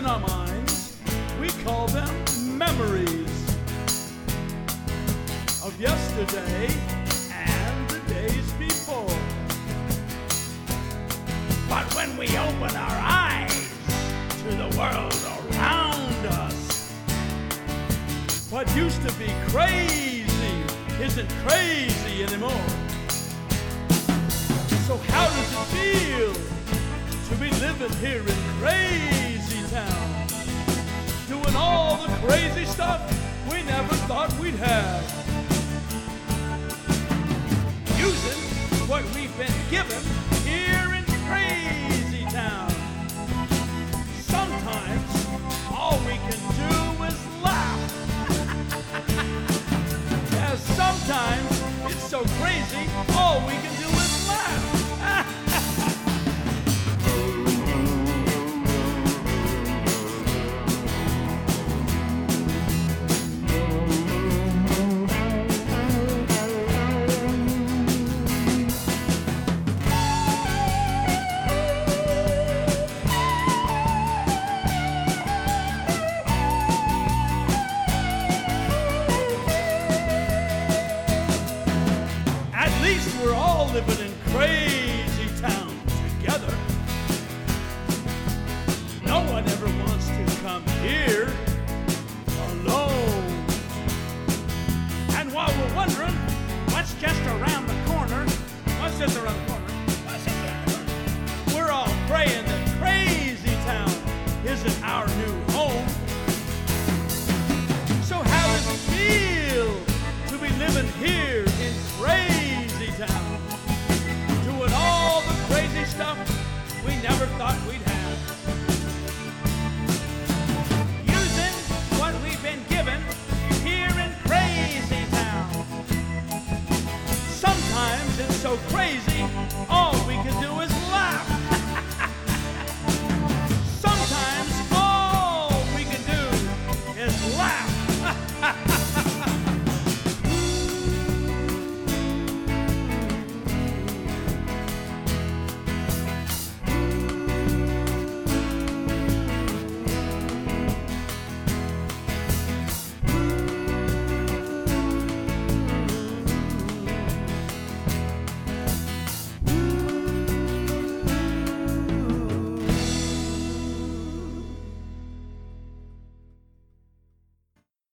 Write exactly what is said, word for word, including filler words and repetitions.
in our minds, we call them memories of yesterday and the days before. But when we open our eyes to the world around us, what used to be crazy isn't crazy anymore. So how does it feel to be living here in crazy town, doing all the crazy stuff we never thought we'd have, using what we've been given here in crazy town? Sometimes all we can do is laugh. Yeah, sometimes it's so crazy all we can do is laugh. At least we're all living in crazy town together. No one ever wants to come here alone. And while we're wondering what's just around the corner, what's just around the corner, what's just around the corner, we're all praying that crazy town isn't our new home. So how does it feel to be living here in crazy town, doing all the crazy stuff we never thought we'd have, using what we've been given here in crazy town? Sometimes it's so crazy all we can do is laugh.